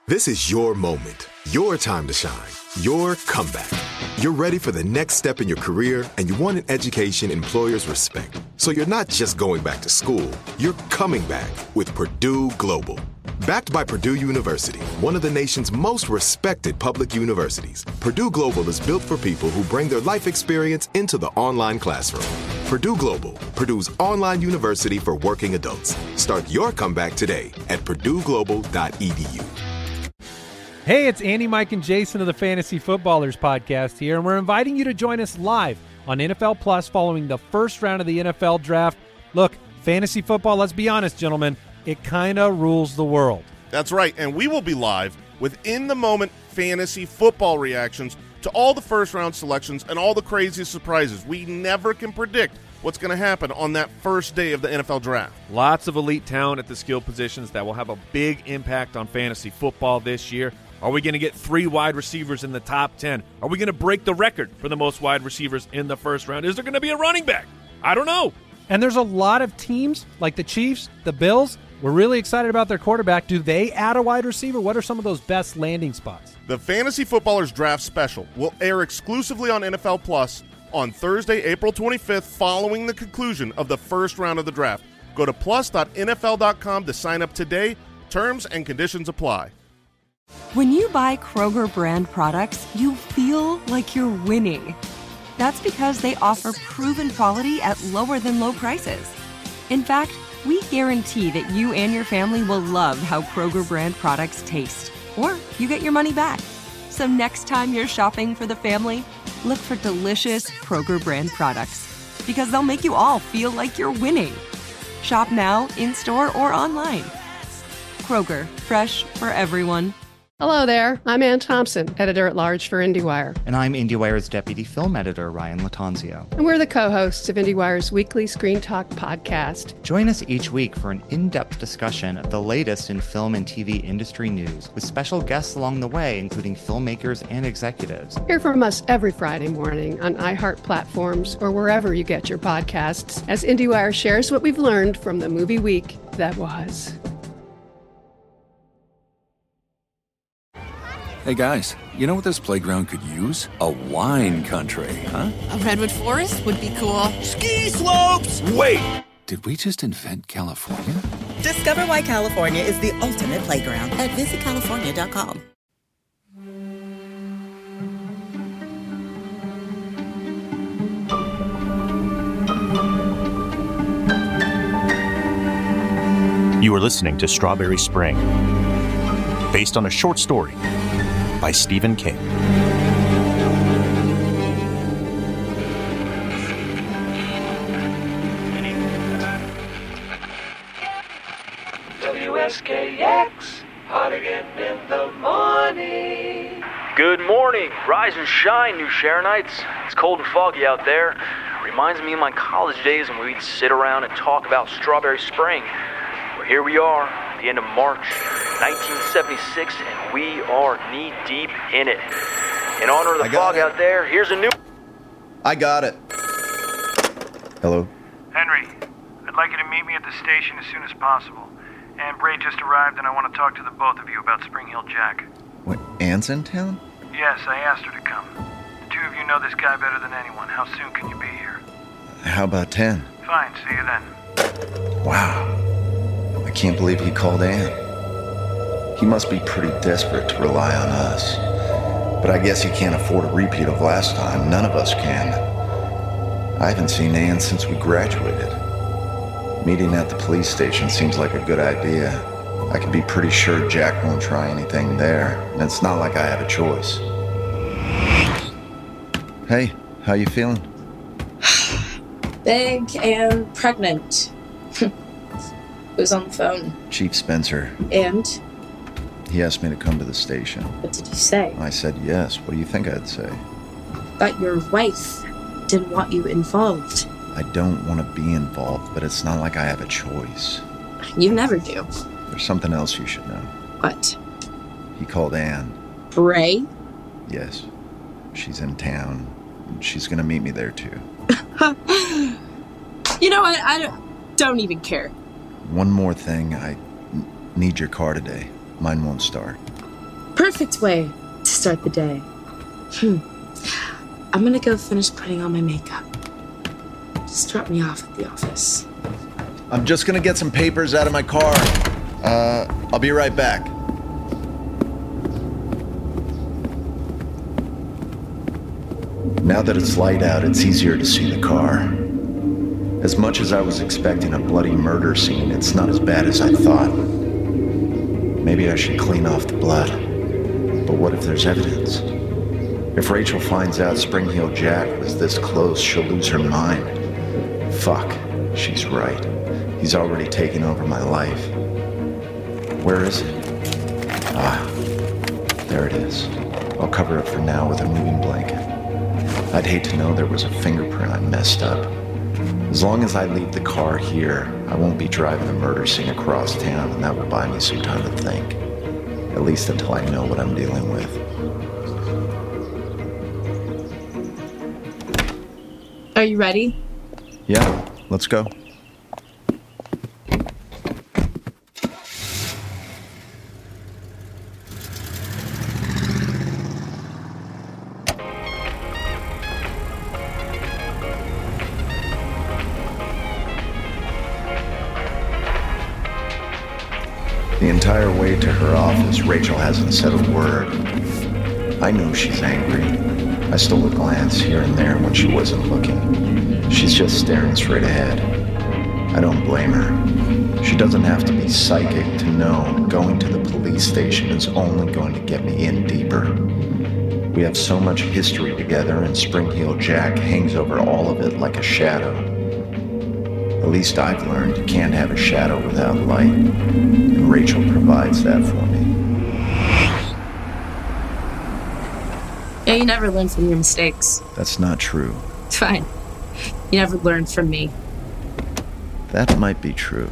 This is your moment, your time to shine, your comeback. You're ready for the next step in your career, and you want an education employers respect. So you're not just going back to school, you're coming back with Purdue Global. Backed by Purdue University, one of the nation's most respected public universities, Purdue Global is built for people who bring their life experience into the online classroom. Purdue Global, Purdue's online university for working adults. Start your comeback today at purdueglobal.edu. Hey, it's Andy, Mike, and Jason of the Fantasy Footballers podcast here, and we're inviting you to join us live on NFL Plus following the first round of the NFL Draft. Look, fantasy football, let's be honest, gentlemen, it kind of rules the world. That's right, and we will be live with in-the-moment fantasy football reactions to all the first-round selections and all the craziest surprises. We never can predict what's going to happen on that first day of the NFL Draft. Lots of elite talent at the skill positions that will have a big impact on fantasy football this year. Are we going to get 3 wide receivers in the top 10? Are we going to break the record for the most wide receivers in the first round? Is there going to be a running back? I don't know. And there's a lot of teams like the Chiefs, the Bills. We're really excited about their quarterback. Do they add a wide receiver? What are some of those best landing spots? The Fantasy Footballers Draft Special will air exclusively on NFL Plus on Thursday, April 25th, following the conclusion of the first round of the draft. Go to plus.nfl.com to sign up today. Terms and conditions apply. When you buy Kroger brand products, you feel like you're winning. That's because they offer proven quality at lower than low prices. In fact, we guarantee that you and your family will love how Kroger brand products taste, or you get your money back. So next time you're shopping for the family, look for delicious Kroger brand products, because they'll make you all feel like you're winning. Shop now, in-store, or online. Kroger, fresh for everyone. Hello there, I'm Ann Thompson, editor-at-large for IndieWire. And I'm IndieWire's deputy film editor, Ryan Latanzio. And we're the co-hosts of IndieWire's weekly Screen Talk podcast. Join us each week for an in-depth discussion of the latest in film and TV industry news, with special guests along the way, including filmmakers and executives. Hear from us every Friday morning on iHeart platforms or wherever you get your podcasts, as IndieWire shares what we've learned from the movie week that was. Hey guys, you know what this playground could use? A wine country, huh? A redwood forest would be cool. Ski slopes! Wait! Did we just invent California? Discover why California is the ultimate playground at visitcalifornia.com. You are listening to Strawberry Spring, based on a short story by Stephen King. WSKX, hot again in the morning. Good morning, rise and shine, New Sharonites. It's cold and foggy out there. Reminds me of my college days when we'd sit around and talk about Strawberry Spring. Well, here we are, at the end of March 1976, and we are knee-deep in it. In honor of the fog out there, here's a new... I got it. Hello? Henry, I'd like you to meet me at the station as soon as possible. Ann Bray just arrived, and I want to talk to the both of you about Spring Hill Jack. What, Ann's in town? Yes, I asked her to come. The two of you know this guy better than anyone. How soon can you be here? How about 10? Fine, see you then. Wow. I can't believe he called Ann. He must be pretty desperate to rely on us. But I guess he can't afford a repeat of last time. None of us can. I haven't seen Ann since we graduated. Meeting at the police station seems like a good idea. I can be pretty sure Jack won't try anything there, and it's not like I have a choice. Hey, how you feeling? Big and pregnant. Who's on the phone? Chief Spencer. And? He asked me to come to the station. What did you say? I said yes. What do you think I'd say? That your wife didn't want you involved. I don't want to be involved, but it's not like I have a choice. You never do. There's something else you should know. What? He called Ann. Bray? Yes. She's in town. She's going to meet me there, too. You know what? I don't even care. One more thing. I need your car today. Mine won't start. perfect way to start the day. I'm gonna go finish putting on my makeup. Just drop me off at the office. I'm just gonna get some papers out of my car. I'll be right back. Now that it's light out, it's easier to see the car. As much as I was expecting a bloody murder scene, it's not as bad as I thought. Maybe I should clean off the blood. But what if there's evidence? If Rachel finds out Spring Heel Jack was this close, she'll lose her mind. Fuck, she's right. He's already taken over my life. Where is it? Ah, there it is. I'll cover it for now with a moving blanket. I'd hate to know there was a fingerprint I messed up. As long as I leave the car here, I won't be driving a murder scene across town, and that will buy me some time to think. At least until I know what I'm dealing with. Are you ready? Yeah, let's go. The entire way to her office, Rachel hasn't said a word. I know she's angry. I stole a glance here and there when she wasn't looking. She's just staring straight ahead. I don't blame her. She doesn't have to be psychic to know going to the police station is only going to get me in deeper. We have so much history together, and Spring Heel Jack hangs over all of it like a shadow. At least I've learned you can't have a shadow without light, and Rachel provides that for me. Yeah, you never learn from your mistakes. That's not true. It's fine. You never learned from me. That might be true.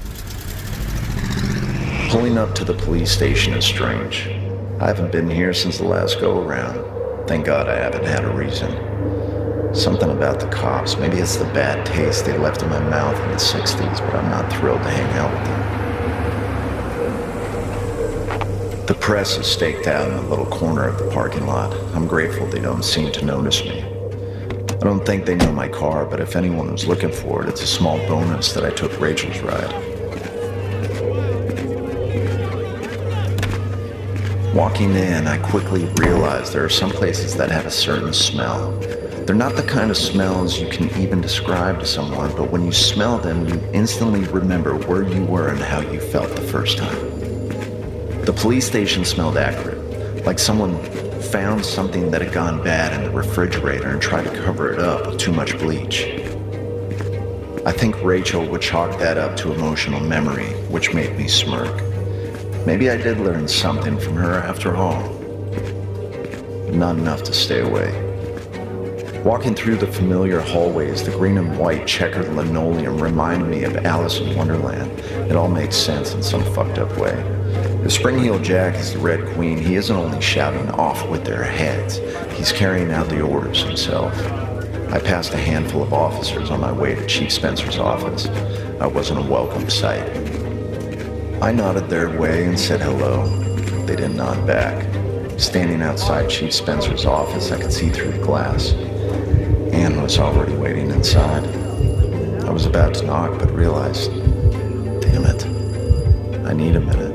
Pulling up to the police station is strange. I haven't been here since the last go-around. Thank God I haven't had a reason. Something about the cops. Maybe it's the bad taste they left in my mouth in the 60s, but I'm not thrilled to hang out with them. The press is staked out in a little corner of the parking lot. I'm grateful they don't seem to notice me. I don't think they know my car, but if anyone was looking for it, it's a small bonus that I took Rachel's ride. Walking in, I quickly realized there are some places that have a certain smell. They're not the kind of smells you can even describe to someone, but when you smell them, you instantly remember where you were and how you felt the first time. The police station smelled acrid, like someone found something that had gone bad in the refrigerator and tried to cover it up with too much bleach. I think Rachel would chalk that up to emotional memory, which made me smirk. Maybe I did learn something from her after all. Not enough to stay away. Walking through the familiar hallways, the green and white checkered linoleum reminded me of Alice in Wonderland. It all makes sense in some fucked up way. If Spring Heel Jack is the Red Queen, he isn't only shouting off with their heads, he's carrying out the orders himself. I passed a handful of officers on my way to Chief Spencer's office. I wasn't a welcome sight. I nodded their way and said hello. They didn't nod back. Standing outside Chief Spencer's office, I could see through the glass. Anne was already waiting inside. I was about to knock, but realized, damn it, I need a minute.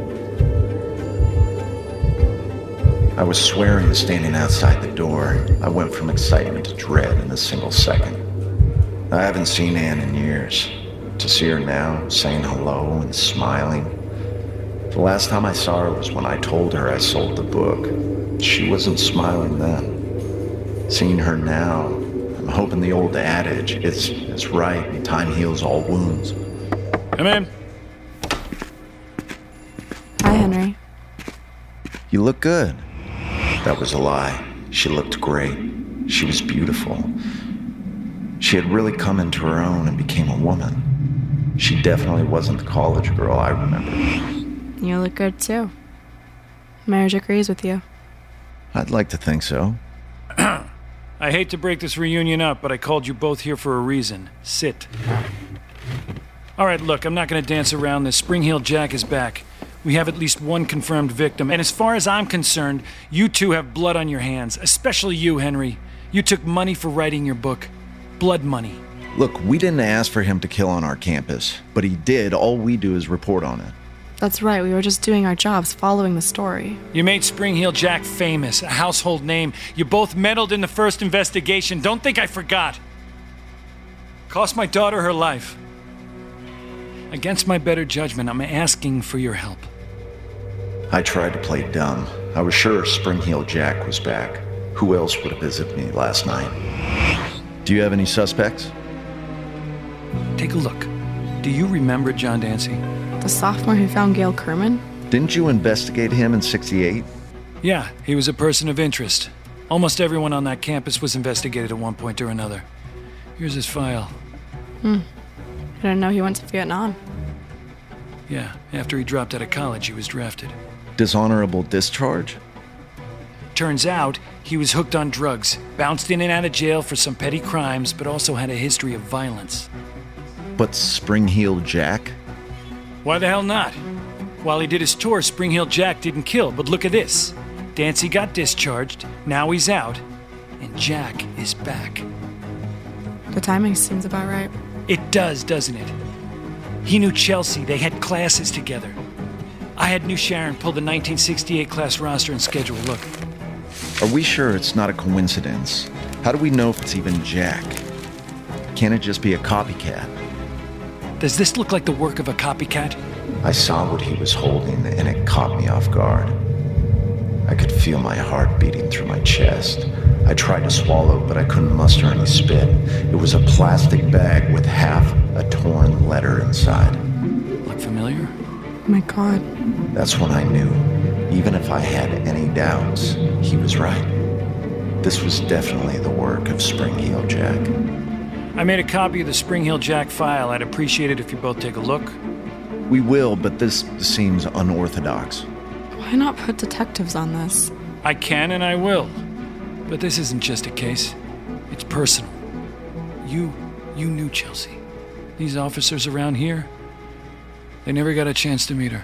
I was swearing standing outside the door. I went from excitement to dread in a single second. I haven't seen Anne in years. To see her now, saying hello and smiling. The last time I saw her was when I told her I sold the book. She wasn't smiling then. Seeing her now, I'm hoping the old adage is right and time heals all wounds. Come in. Hi, Henry. You look good. That was a lie. She looked great. She was beautiful. She had really come into her own and became a woman. She definitely wasn't the college girl I remember. You look good, too. Marriage agrees with you. I'd like to think so. I hate to break this reunion up, but I called you both here for a reason. Sit. All right, look, I'm not going to dance around this. Spring Heel Jack is back. We have at least one confirmed victim, and as far as I'm concerned, you two have blood on your hands, especially you, Henry. You took money for writing your book. Blood money. Look, we didn't ask for him to kill on our campus, but he did. All we do is report on it. That's right, we were just doing our jobs, following the story. You made Spring Heel Jack famous, a household name. You both meddled in the first investigation. Don't think I forgot. Cost my daughter her life. Against my better judgment, I'm asking for your help. I tried to play dumb. I was sure Spring Heel Jack was back. Who else would have visited me last night? Do you have any suspects? Take a look. Do you remember John Dancy? The sophomore who found Gail Kerman? Didn't you investigate him in '68? Yeah, he was a person of interest. Almost everyone on that campus was investigated at one point or another. Here's his file. I didn't know he went to Vietnam. Yeah, after he dropped out of college, he was drafted. Dishonorable discharge? Turns out, he was hooked on drugs, bounced in and out of jail for some petty crimes, but also had a history of violence. But Spring Heel Jack? Why the hell not? While he did his tour, Spring Heel Jack didn't kill, but look at this. Dancy got discharged, now he's out, and Jack is back. The timing seems about right. It does, doesn't it? He knew Chelsea, they had classes together. I had New Sharon pull the 1968 class roster and schedule. Look. Are we sure it's not a coincidence? How do we know if it's even Jack? Can't it just be a copycat? Does this look like the work of a copycat? I saw what he was holding, and it caught me off guard. I could feel my heart beating through my chest. I tried to swallow, but I couldn't muster any spit. It was a plastic bag with half a torn letter inside. Look familiar? Oh my God. That's when I knew, even if I had any doubts, he was right. This was definitely the work of Spring Heel Jack. I made a copy of the Spring Heel Jack file. I'd appreciate it if you both take a look. We will, but this seems unorthodox. Why not put detectives on this? I can and I will. But this isn't just a case. It's personal. You knew Chelsea. These officers around here, they never got a chance to meet her.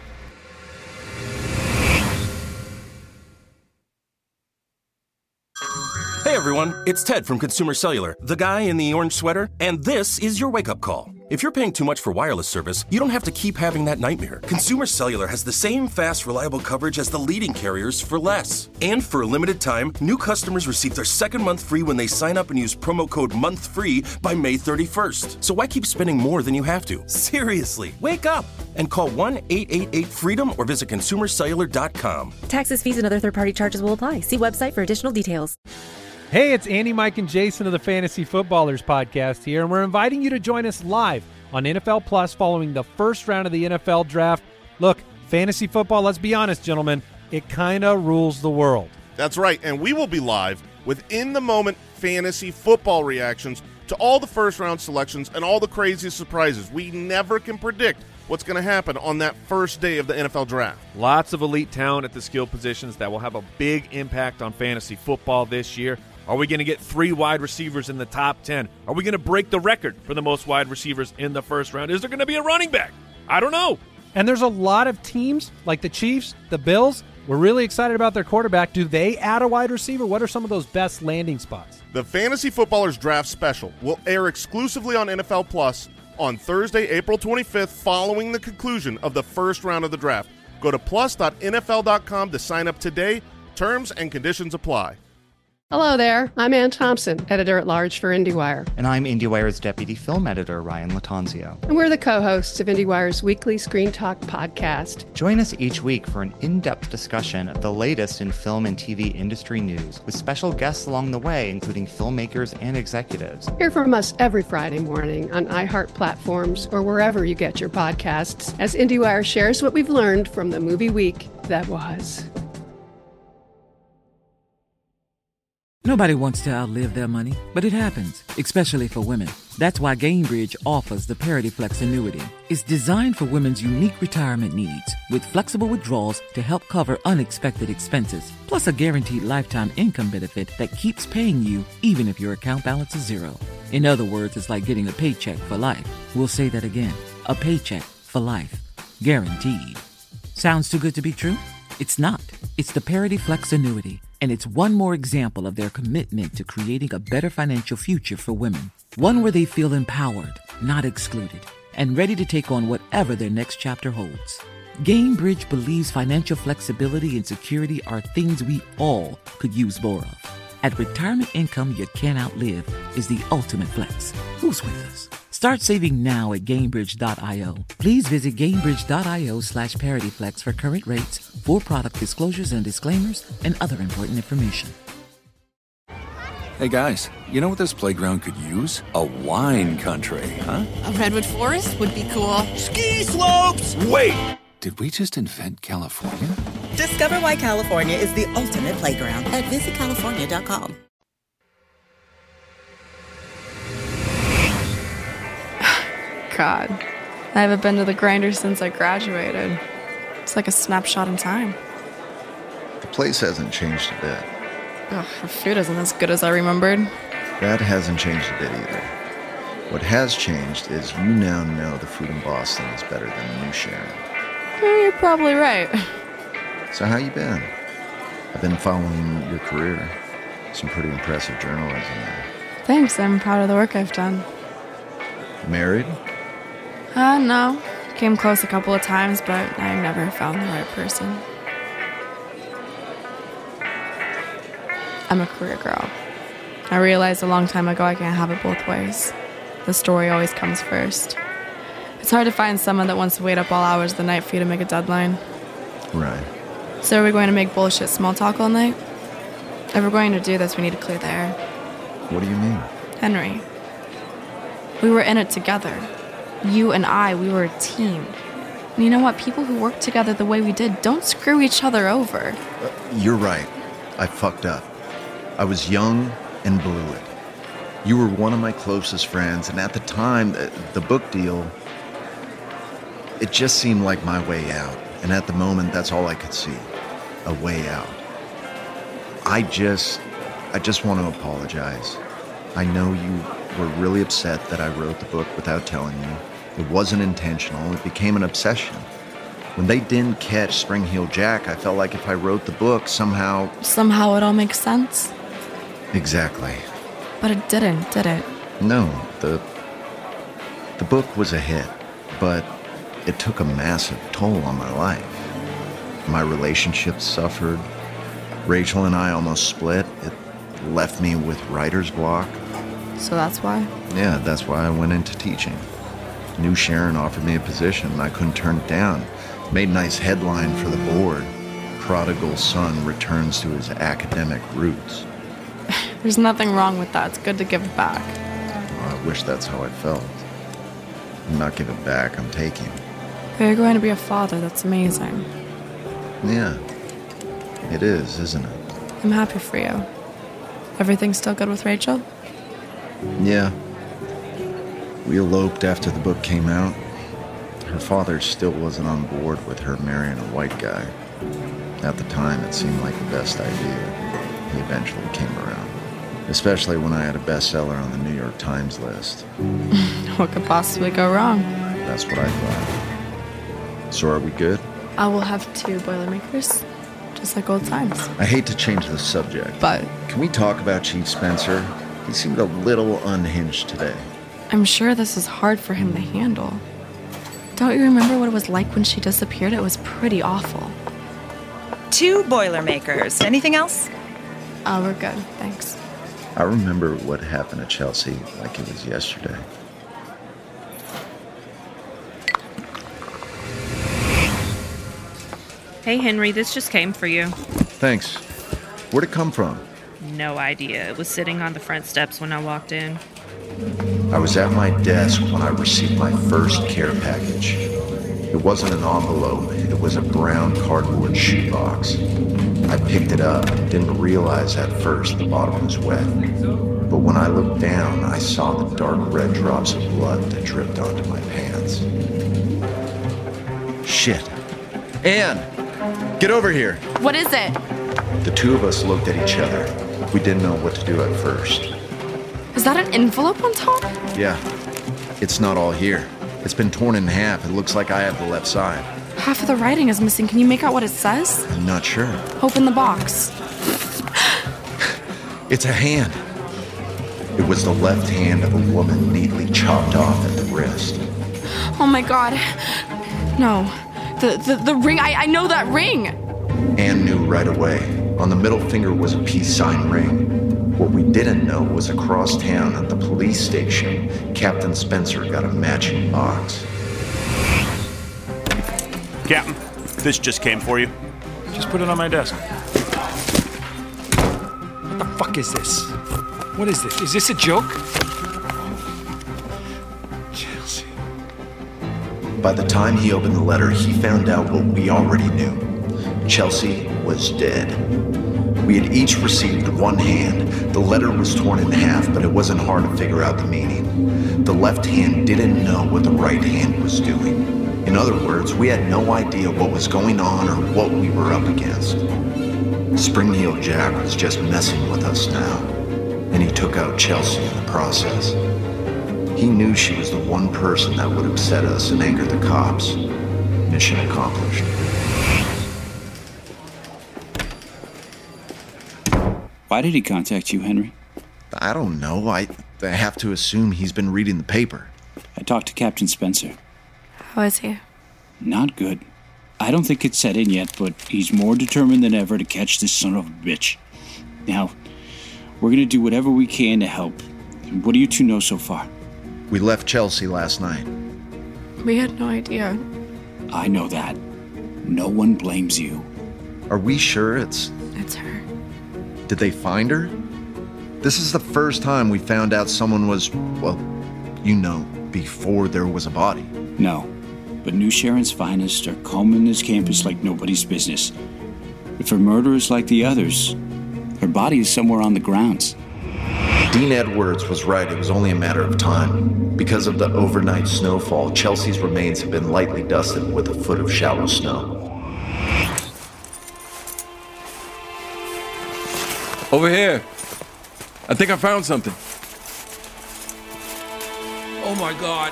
Hey everyone, it's Ted from Consumer Cellular, the guy in the orange sweater, and this is your wake-up call. If you're paying too much for wireless service, you don't have to keep having that nightmare. Consumer Cellular has the same fast, reliable coverage as the leading carriers for less. And for a limited time, new customers receive their second month free when they sign up and use promo code MONTHFREE by May 31st. So why keep spending more than you have to? Seriously, wake up and call 1-888-FREEDOM or visit consumercellular.com. Taxes, fees, and other third-party charges will apply. See website for additional details. Hey, it's Andy, Mike, and Jason of the Fantasy Footballers podcast here, and we're inviting you to join us live on NFL Plus following the first round of the NFL Draft. Look, fantasy football, let's be honest, gentlemen, it kind of rules the world. That's right, and we will be live with in-the-moment fantasy football reactions to all the first-round selections and all the craziest surprises. We never can predict what's going to happen on that first day of the NFL Draft. Lots of elite talent at the skill positions that will have a big impact on fantasy football this year. Are we going to get 3 wide receivers in the top 10? Are we going to break the record for the most wide receivers in the first round? Is there going to be a running back? I don't know. And there's a lot of teams like the Chiefs, the Bills. We're really excited about their quarterback. Do they add a wide receiver? What are some of those best landing spots? The Fantasy Footballers Draft Special will air exclusively on NFL Plus on Thursday, April 25th, following the conclusion of the first round of the draft. Go to plus.nfl.com to sign up today. Terms and conditions apply. Hello there. I'm Ann Thompson, editor-at-large for IndieWire. And I'm IndieWire's deputy film editor, Ryan Latanzio. And we're the co-hosts of IndieWire's weekly Screen Talk podcast. Join us each week for an in-depth discussion of the latest in film and TV industry news, with special guests along the way, including filmmakers and executives. Hear from us every Friday morning on iHeart platforms or wherever you get your podcasts, as IndieWire shares what we've learned from the movie week that was. Nobody wants to outlive their money, but it happens, especially for women. That's why Gainbridge offers the Parity Flex annuity. It's designed for women's unique retirement needs, with flexible withdrawals to help cover unexpected expenses, plus a guaranteed lifetime income benefit that keeps paying you even if your account balance is zero. In other words, it's like getting a paycheck for life. We'll say that again. A paycheck for life. Guaranteed. Sounds too good to be true? It's not. It's the Parity Flex annuity, and it's one more example of their commitment to creating a better financial future for women. One where they feel empowered, not excluded, and ready to take on whatever their next chapter holds. GameBridge believes financial flexibility and security are things we all could use more of. At retirement income you can't outlive is the ultimate flex. Who's with us? Start saving now at GameBridge.io. Please visit GameBridge.io/ParityFlex for current rates, for product disclosures and disclaimers, and other important information. Hey guys, you know what this playground could use? A wine country, huh? A redwood forest would be cool. Ski slopes! Wait! Did we just invent California? Discover why California is the ultimate playground at visitcalifornia.com. God, I haven't been to the grinder since I graduated. It's like a snapshot in time. The place hasn't changed a bit. Ugh, the food isn't as good as I remembered. That hasn't changed a bit either. What has changed is you now know the food in Boston is better than New Sharon. You're probably right. So how you been? I've been following your career. Some pretty impressive journalism there. Thanks, I'm proud of the work I've done. Married? No. Came close a couple of times, but I never found the right person. I'm a career girl. I realized a long time ago I can't have it both ways. The story always comes first. It's hard to find someone that wants to wait up all hours of the night for you to make a deadline. Right. So are we going to make bullshit small talk all night? If we're going to do this, we need to clear the air. What do you mean? Henry. We were in it together. You and I, we were a team. And you know what? People who work together the way we did don't screw each other over. You're right. I fucked up. I was young and blew it. You were one of my closest friends, and at the time, the book deal, it just seemed like my way out. And at the moment, that's all I could see. A way out. I just want to apologize. I know you were really upset that I wrote the book without telling you. It wasn't intentional. It became an obsession. When they didn't catch Spring Heel Jack, I felt like if I wrote the book, somehow... Somehow it all makes sense? Exactly. But it didn't, did it? No, the book was a hit, but it took a massive toll on my life. My relationships suffered. Rachel and I almost split. It left me with writer's block. So that's why? Yeah, that's why I went into teaching. New Sharon offered me a position, and I couldn't turn it down. Made a nice headline for the board. Prodigal son returns to his academic roots. There's nothing wrong with that. It's good to give back. Well, I wish that's how I felt. I'm not giving back, I'm taking. But you're going to be a father. That's amazing. Yeah, it is, isn't it? I'm happy for you. Everything's still good with Rachel? Yeah. We eloped after the book came out. Her father still wasn't on board with her marrying a white guy. At the time, it seemed like the best idea. He eventually came around. Especially when I had a bestseller on the New York Times list. What could possibly go wrong? That's what I thought. So are we good? I will have 2 Boilermakers, just like old times. I hate to change the subject. But can we talk about Chief Spencer? He seemed a little unhinged today. I'm sure this is hard for him to handle. Don't you remember what it was like when she disappeared? It was pretty awful. 2 Boilermakers. Anything else? We're good, thanks. I remember what happened to Chelsea like it was yesterday. Hey, Henry, this just came for you. Thanks. Where'd it come from? No idea. It was sitting on the front steps when I walked in. I was at my desk when I received my first care package. It wasn't an envelope. It was a brown cardboard shoebox. I picked it up and didn't realize at first the bottom was wet. But when I looked down, I saw the dark red drops of blood that dripped onto my pants. Shit. Anne! Get over here! What is it? The 2 of us looked at each other. We didn't know what to do at first. Is that an envelope on top? Yeah. It's not all here. It's been torn in half. It looks like I have the left side. Half of the writing is missing. Can you make out what it says? I'm not sure. Open the box. It's a hand. It was the left hand of a woman neatly chopped off at the wrist. Oh my god. No. The ring. I know that ring. Anne knew right away. On the middle finger was a peace sign ring. What we didn't know was across town at the police station, Captain Spencer got a matching box. Captain, this just came for you. Just put it on my desk. What the fuck is this? What is this? Is this a joke? Chelsea. By the time he opened the letter, he found out what we already knew. Chelsea was dead. We had each received one hand. The letter was torn in half, but it wasn't hard to figure out the meaning. The left hand didn't know what the right hand was doing. In other words, we had no idea what was going on or what we were up against. Spring Heel Jack was just messing with us now, and he took out Chelsea in the process. He knew she was the one person that would upset us and anger the cops. Mission accomplished. Why did he contact you, Henry? I don't know. I have to assume he's been reading the paper. I talked to Captain Spencer. How is he? Not good. I don't think it's set in yet, but he's more determined than ever to catch this son of a bitch. Now, we're gonna do whatever we can to help. What do you two know so far? We left Chelsea last night. We had no idea. I know that. No one blames you. Are we sure it's her? Did they find her? This is the first time we found out someone was, well, before there was a body. No, but New Sharon's finest are combing this campus like nobody's business. If her murder is like the others, her body is somewhere on the grounds. Dean Edwards was right. It was only a matter of time. Because of the overnight snowfall, Chelsea's remains have been lightly dusted with a foot of shallow snow. Over here. I think I found something. Oh my God.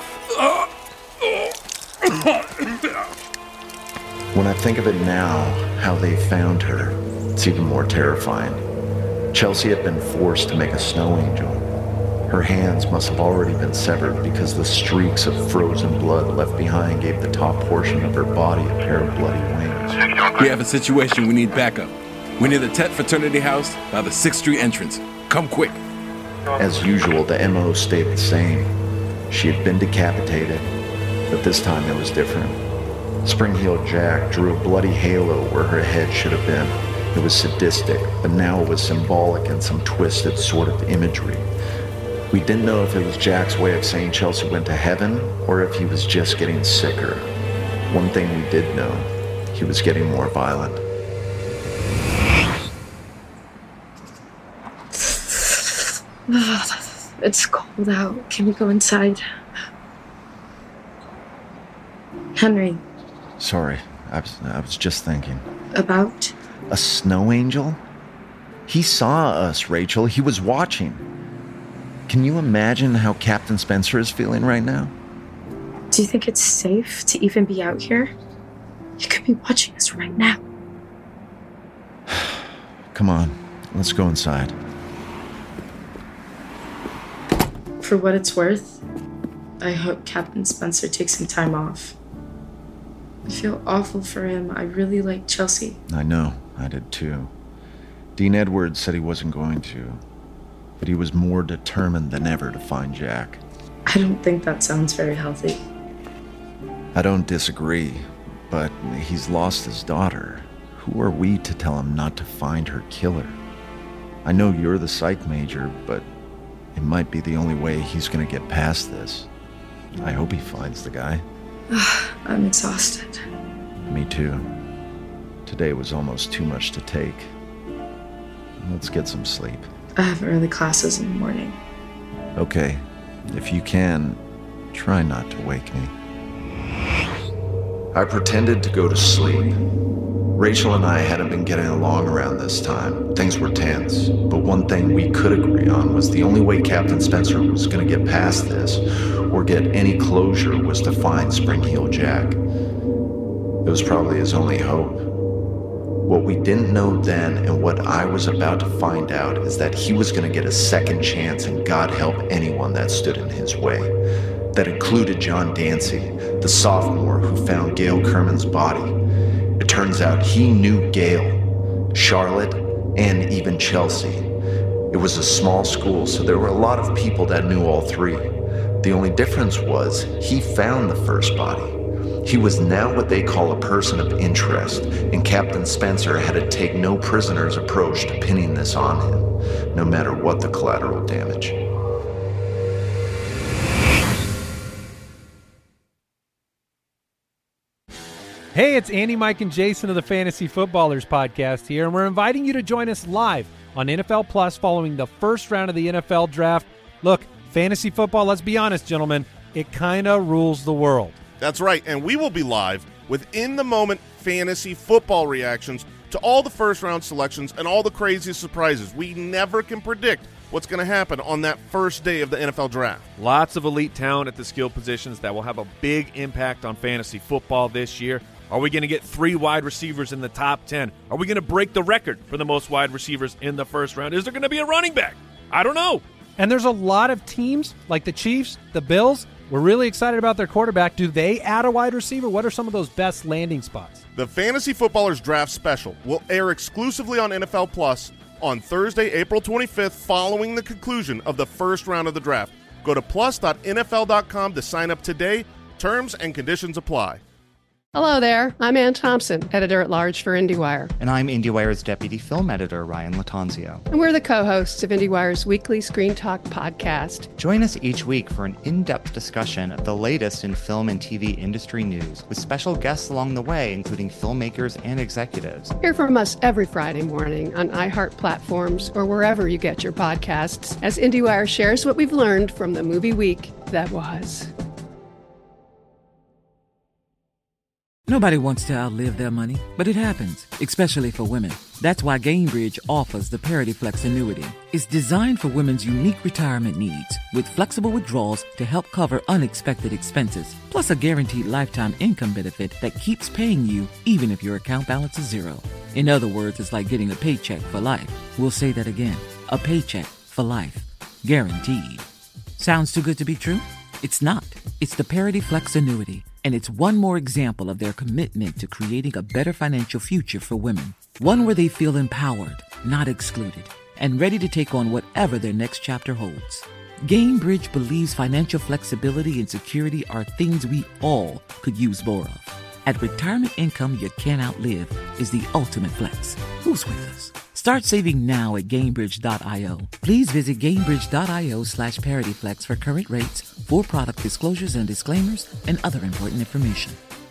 When I think of it now, how they found her, it's even more terrifying. Chelsea had been forced to make a snow angel. Her hands must have already been severed because the streaks of frozen blood left behind gave the top portion of her body a pair of bloody wings. We have a situation. We need backup. We're near the Tet Fraternity House by the 6th Street entrance. Come quick. As usual, the MO stayed the same. She had been decapitated, but this time it was different. Spring Heel Jack drew a bloody halo where her head should have been. It was sadistic, but now it was symbolic in some twisted sort of imagery. We didn't know if it was Jack's way of saying Chelsea went to heaven, or if he was just getting sicker. One thing we did know, he was getting more violent. It's cold out. Can we go inside? Henry. Sorry, I was just thinking. About? A snow angel? He saw us, Rachel. He was watching. Can you imagine how Captain Spencer is feeling right now? Do you think it's safe to even be out here? He could be watching us right now. Come on, let's go inside. For what it's worth, I hope Captain Spencer takes some time off. I feel awful for him. I really like Chelsea. I know, I did too. Dean Edwards said he wasn't going to, but he was more determined than ever to find Jack. I don't think that sounds very healthy. I don't disagree, but he's lost his daughter. Who are we to tell him not to find her killer? I know you're the psych major, but it might be the only way he's gonna get past this. I hope he finds the guy. I'm exhausted. Me too. Today was almost too much to take. Let's get some sleep. I have early classes in the morning. Okay. If you can, try not to wake me. I pretended to go to sleep. Rachel and I hadn't been getting along around this time. Things were tense, but one thing we could agree on was the only way Captain Spencer was going to get past this or get any closure was to find Spring Heel Jack. It was probably his only hope. What we didn't know then and what I was about to find out is that he was going to get a second chance, and God help anyone that stood in his way. That included John Dancy, the sophomore who found Gail Kerman's body. It turns out he knew Gail, Charlotte, and even Chelsea. It was a small school, so there were a lot of people that knew all three. The only difference was he found the first body. He was now what they call a person of interest, and Captain Spencer had a take no prisoners approach to pinning this on him, no matter what the collateral damage. Hey, it's Andy, Mike, and Jason of the Fantasy Footballers podcast here, and we're inviting you to join us live on NFL Plus following the first round of the NFL Draft. Look, fantasy football, let's be honest, gentlemen, it kind of rules the world. That's right, and we will be live with in-the-moment fantasy football reactions to all the first-round selections and all the craziest surprises. We never can predict what's going to happen on that first day of the NFL Draft. Lots of elite talent at the skill positions that will have a big impact on fantasy football this year. Are we going to get 3 wide receivers in the top 10? Are we going to break the record for the most wide receivers in the first round? Is there going to be a running back? I don't know. And there's a lot of teams like the Chiefs, the Bills. We're really excited about their quarterback. Do they add a wide receiver? What are some of those best landing spots? The Fantasy Footballers Draft Special will air exclusively on NFL Plus on Thursday, April 25th, following the conclusion of the first round of the draft. Go to plus.nfl.com to sign up today. Terms and conditions apply. Hello there. I'm Ann Thompson, editor-at-large for IndieWire. And I'm IndieWire's deputy film editor, Ryan Latanzio. And we're the co-hosts of IndieWire's weekly Screen Talk podcast. Join us each week for an in-depth discussion of the latest in film and TV industry news, with special guests along the way, including filmmakers and executives. Hear from us every Friday morning on iHeart platforms or wherever you get your podcasts, as IndieWire shares what we've learned from the movie week that was. Nobody wants to outlive their money, but it happens, especially for women. That's why Gainbridge offers the Parity Flex annuity. It's designed for women's unique retirement needs, with flexible withdrawals to help cover unexpected expenses, plus a guaranteed lifetime income benefit that keeps paying you even if your account balance is zero. In other words, it's like getting a paycheck for life. We'll say that again. A paycheck for life. Guaranteed. Sounds too good to be true? It's not. It's the Parity Flex annuity. And it's one more example of their commitment to creating a better financial future for women. One where they feel empowered, not excluded, and ready to take on whatever their next chapter holds. Gainbridge believes financial flexibility and security are things we all could use more of. At retirement income you can't outlive is the ultimate flex. Who's with us? Start saving now at Gainbridge.io. Please visit Gainbridge.io/ParityFlex for current rates, for product disclosures and disclaimers, and other important information.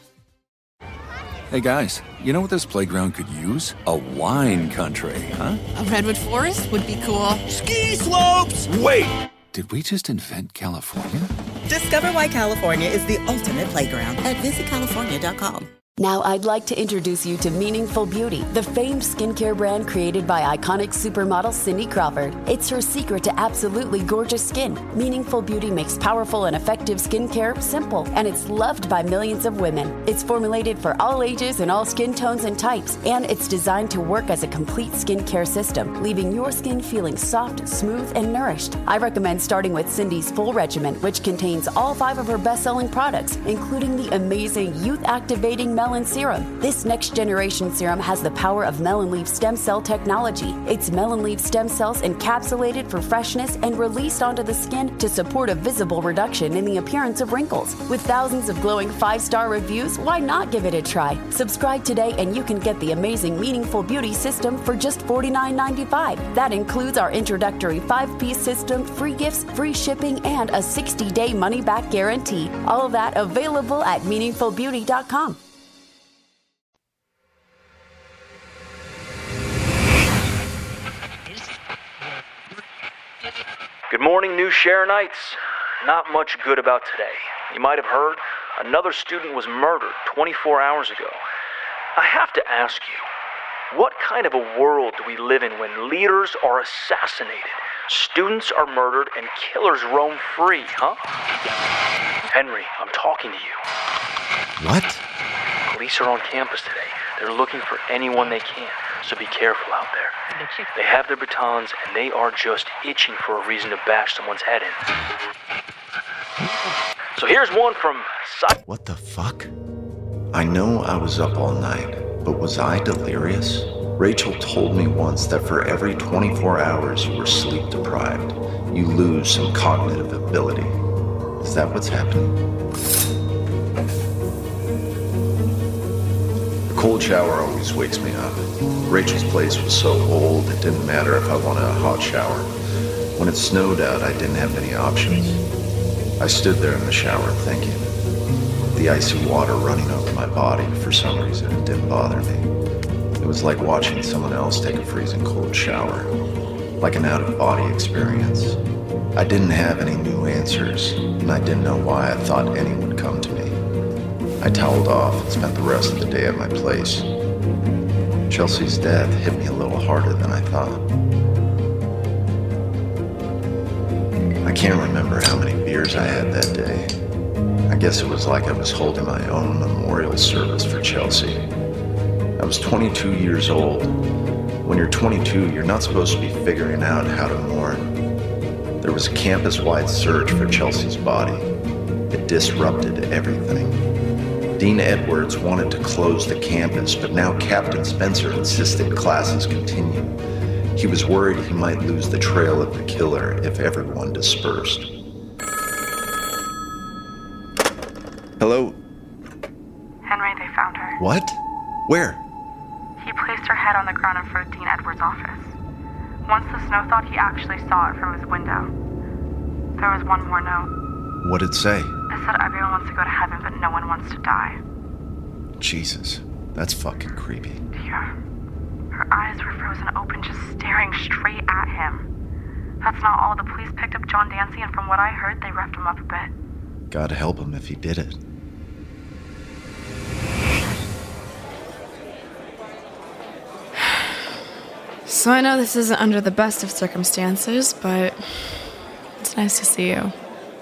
Hey guys, you know what this playground could use? A wine country, huh? A redwood forest would be cool. Ski slopes! Wait! Did we just invent California? Discover why California is the ultimate playground at visitcalifornia.com. Now I'd like to introduce you to Meaningful Beauty, the famed skincare brand created by iconic supermodel Cindy Crawford. It's her secret to absolutely gorgeous skin. Meaningful Beauty makes powerful and effective skincare simple, and it's loved by millions of women. It's formulated for all ages and all skin tones and types, and it's designed to work as a complete skincare system, leaving your skin feeling soft, smooth, and nourished. I recommend starting with Cindy's full regimen, which contains all 5 of her best-selling products, including the amazing youth-activating Melon Serum. This next-generation serum has the power of melon leaf stem cell technology. It's melon leaf stem cells encapsulated for freshness and released onto the skin to support a visible reduction in the appearance of wrinkles. With thousands of glowing 5-star reviews, why not give it a try? Subscribe today and you can get the amazing Meaningful Beauty system for just $49.95. That includes our introductory 5-piece system, free gifts, free shipping, and a 60-day money-back guarantee. All of that available at meaningfulbeauty.com. Good morning, New Sharonites. Not much good about today. You might have heard another student was murdered 24 hours ago. I have to ask you, what kind of a world do we live in when leaders are assassinated, students are murdered, and killers roam free, huh? Henry, I'm talking to you. What? police are on campus today. They're looking for anyone they can, so be careful out there. They have their batons, and they are just itching for a reason to bash someone's head in. So here's one from... What the fuck? I know I was up all night, but was I delirious? Rachel told me once that for every 24 hours you were sleep deprived, you lose some cognitive ability. Is that what's happening? The cold shower always wakes me up. Rachel's place was so old it didn't matter if I wanted a hot shower. When it snowed out, I didn't have many options. I stood there in the shower thinking. The icy water running over my body, for some reason, it didn't bother me. It was like watching someone else take a freezing cold shower, like an out-of-body experience. I didn't have any new answers, and I didn't know why I thought any would come to me. I toweled off and spent the rest of the day at my place. Chelsea's death hit me a little harder than I thought. I can't remember how many beers I had that day. I guess it was like I was holding my own memorial service for Chelsea. I was 22 years old. When you're 22, you're not supposed to be figuring out how to mourn. There was a campus-wide search for Chelsea's body. It disrupted everything. Dean Edwards wanted to close the campus, but now Captain Spencer insisted classes continue. He was worried he might lose the trail of the killer if everyone dispersed. Hello? Henry, they found her. What? Where? He placed her head on the ground in front of Dean Edwards' office. Once the snow thawed, he actually saw it from his window. There was one more note. What'd it say? It said everyone wants to go to heaven, but no one wants to die. Jesus, that's fucking creepy. Yeah. Her eyes were frozen open, just staring straight at him. That's not all. The police picked up John Dancy, and from what I heard, they roughed him up a bit. God help him if he did it. So I know this isn't under the best of circumstances, but it's nice to see you.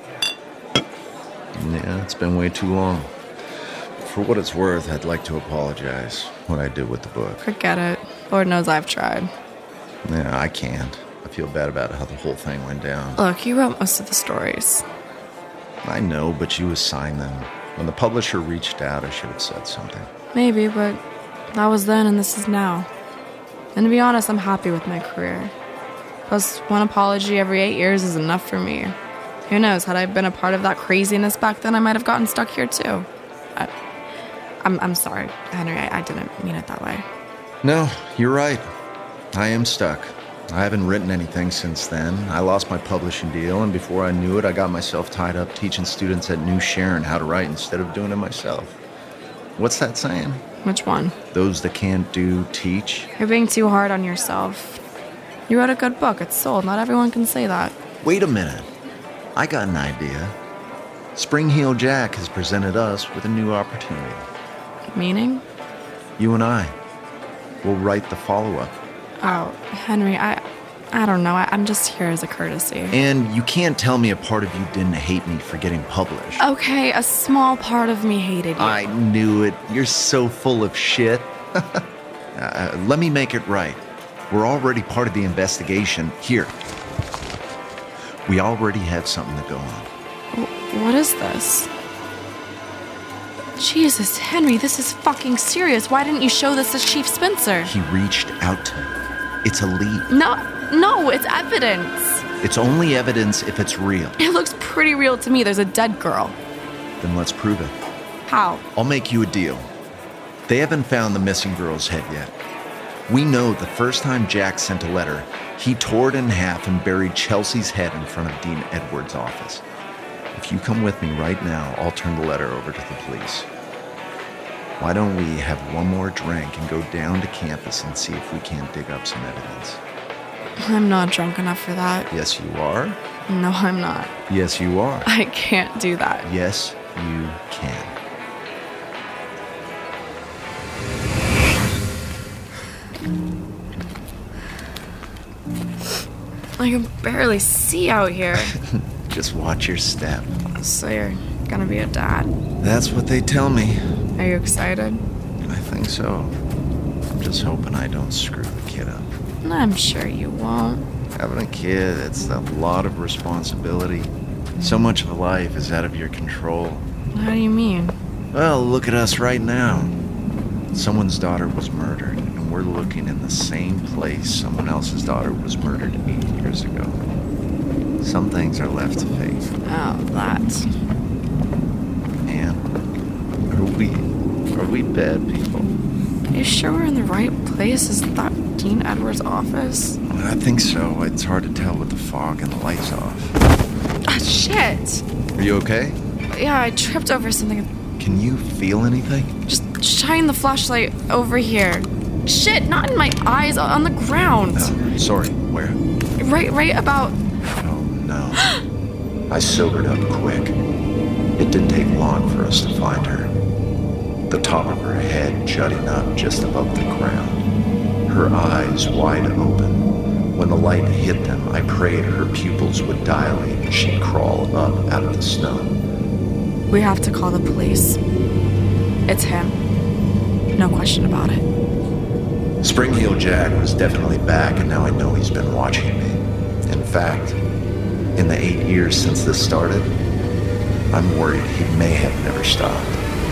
Yeah, it's been way too long. For what it's worth, I'd like to apologize what I did with the book. Forget it. Lord knows I've tried. Yeah, I can't. I feel bad about how the whole thing went down. Look, you wrote most of the stories. I know, but you assigned them. When the publisher reached out, I should have said something. Maybe, but that was then and this is now. And to be honest, I'm happy with my career. Plus, one apology every 8 years is enough for me. Who knows, had I been a part of that craziness back then, I might have gotten stuck here too. I'm sorry, Henry, I didn't mean it that way. No, you're right. I am stuck. I haven't written anything since then. I lost my publishing deal, and before I knew it, I got myself tied up teaching students at New Sharon how to write instead of doing it myself. What's that saying? Which one? Those that can't do, teach. You're being too hard on yourself. You wrote a good book, it's sold. Not everyone can say that. Wait a minute. I got an idea. Spring Heel Jack has presented us with a new opportunity. Meaning? You and I. We'll write the follow-up. Oh, Henry, I don't know. I'm just here as a courtesy. And you can't tell me a part of you didn't hate me for getting published. Okay, a small part of me hated you. I knew it. You're so full of shit. Let me make it right. We're already part of the investigation. Here. We already have something to go on. What is this? Jesus, Henry, this is fucking serious. Why didn't you show this to Chief Spencer? He reached out to me. It's a lead. No, it's evidence. It's only evidence if it's real. It looks pretty real to me. There's a dead girl. Then let's prove it. How? I'll make you a deal. They haven't found the missing girl's head yet. We know the first time Jack sent a letter, he tore it in half and buried Chelsea's head in front of Dean Edwards' office. If you come with me right now, I'll turn the letter over to the police. Why don't we have one more drink and go down to campus and see if we can't dig up some evidence? I'm not drunk enough for that. Yes, you are. No, I'm not. Yes, you are. I can't do that. Yes, you can. I can barely see out here. Just watch your step. So you're gonna be a dad? That's what they tell me. Are you excited? I think so. I'm just hoping I don't screw the kid up. I'm sure you won't. Having a kid, it's a lot of responsibility. So much of life is out of your control. How do you mean? Well, look at us right now. Someone's daughter was murdered, and we're looking in the same place someone else's daughter was murdered 8 years ago. Some things are left to fate. Oh, that. And are we bad people? Are you sure we're in the right place? Is that Dean Edwards' office? I think so. It's hard to tell with the fog and the lights off. Ah, shit! Are you okay? Yeah, I tripped over something. Can you feel anything? Just shine the flashlight over here. Shit, not in my eyes, on the ground. Oh, sorry, where? Right about... Oh, no. I sobered up quick. It didn't take long for us to find her. The top of her head jutting up just above the ground. Her eyes wide open. When the light hit them, I prayed her pupils would dilate and she'd crawl up out of the snow. We have to call the police. It's him. No question about it. Spring-Heel Jack was definitely back, and now I know he's been watching me. In fact, in the 8 years since this started, I'm worried he may have never stopped.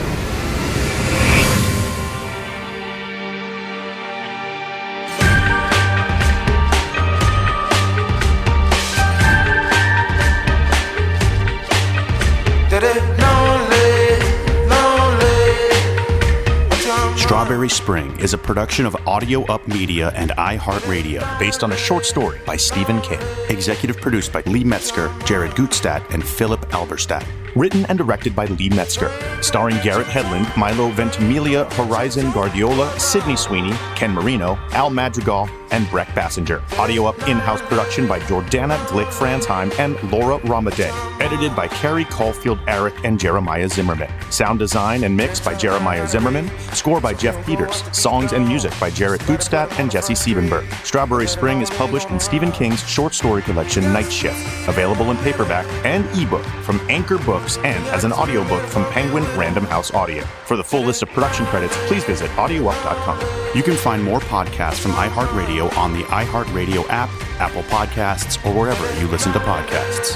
Strawberry Spring is a production of Audio Up Media and iHeartRadio, based on a short story by Stephen King. Executive produced by Lee Metzger, Jared Gutstadt, and Philip Alberstadt. Written and directed by Lee Metzger. Starring Garrett Hedlund, Milo Ventimiglia, Horizon Guardiola, Sydney Sweeney, Ken Marino, Al Madrigal, and Breck Bassinger. Audio Up in-house production by Jordana Glick-Fransheim and Laura Ramadei. Edited by Carrie Caulfield Arick and Jeremiah Zimmerman. Sound design and mix by Jeremiah Zimmerman. Score by Jeff Peters. Songs and music by Jarrett Gutstadt and Jesse Siebenberg. Strawberry Spring is published in Stephen King's short story collection Night Shift. Available in paperback and ebook from Anchor Books and as an audiobook from Penguin Random House Audio. For the full list of production credits, please visit audioup.com. You can find more podcasts from iHeartRadio on the iHeartRadio app, Apple Podcasts, or wherever you listen to podcasts.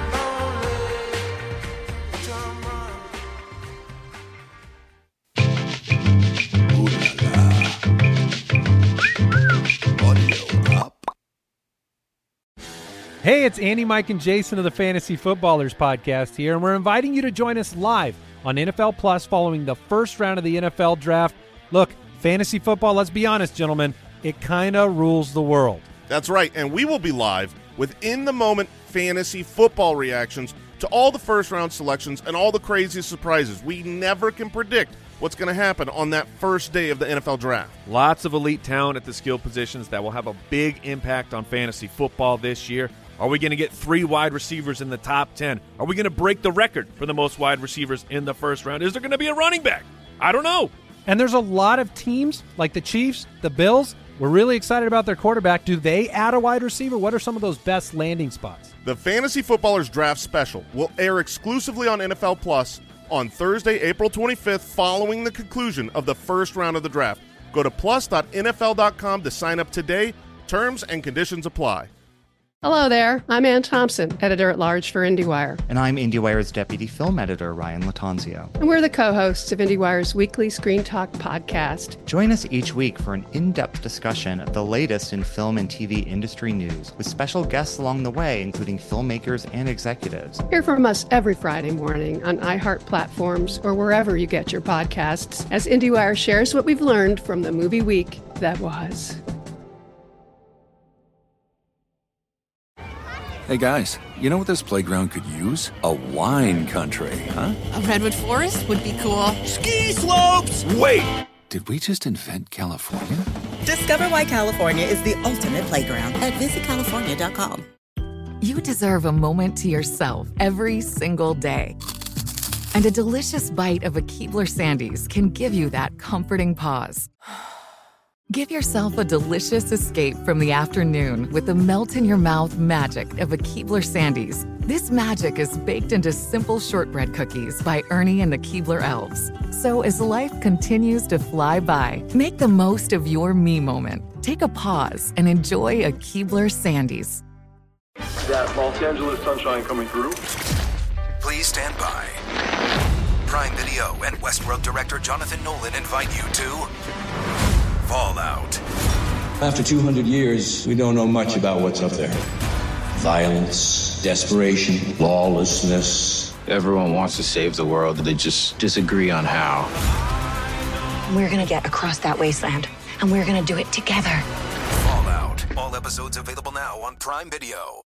Hey, it's Andy, Mike, and Jason of the Fantasy Footballers podcast here, and we're inviting you to join us live on NFL Plus following the first round of the NFL Draft. Look, fantasy football, let's be honest, gentlemen, it kind of rules the world. That's right, and we will be live with in-the-moment fantasy football reactions to all the first-round selections and all the crazy surprises. We never can predict what's going to happen on that first day of the NFL Draft. Lots of elite talent at the skill positions that will have a big impact on fantasy football this year. Are we going to get 3 wide receivers in the top 10? Are we going to break the record for the most wide receivers in the first round? Is there going to be a running back? I don't know. And there's a lot of teams like the Chiefs, the Bills. We're really excited about their quarterback. Do they add a wide receiver? What are some of those best landing spots? The Fantasy Footballers Draft Special will air exclusively on NFL Plus on Thursday, April 25th, following the conclusion of the first round of the draft. Go to plus.nfl.com to sign up today. Terms and conditions apply. Hello there. I'm Ann Thompson, editor-at-large for IndieWire. And I'm IndieWire's deputy film editor, Ryan Latanzio. And we're the co-hosts of IndieWire's weekly Screen Talk podcast. Join us each week for an in-depth discussion of the latest in film and TV industry news, with special guests along the way, including filmmakers and executives. Hear from us every Friday morning on iHeart platforms or wherever you get your podcasts, as IndieWire shares what we've learned from the movie week that was. Hey guys, you know what this playground could use? A wine country, huh? A redwood forest would be cool. Ski slopes! Wait! Did we just invent California? Discover why California is the ultimate playground at visitcalifornia.com. You deserve a moment to yourself every single day. And a delicious bite of a Keebler Sandies can give you that comforting pause. Give yourself a delicious escape from the afternoon with the melt-in-your-mouth magic of a Keebler Sandies. This magic is baked into simple shortbread cookies by Ernie and the Keebler Elves. So as life continues to fly by, make the most of your me moment. Take a pause and enjoy a Keebler Sandies. That Los Angeles sunshine coming through. Please stand by. Prime Video and Westworld director Jonathan Nolan invite you to Fallout. After 200 years, we don't know much about what's up there. Violence, desperation, lawlessness. Everyone wants to save the world, they just disagree on how. We're gonna get across that wasteland, and we're gonna do it together. Fallout. All episodes available now on Prime Video.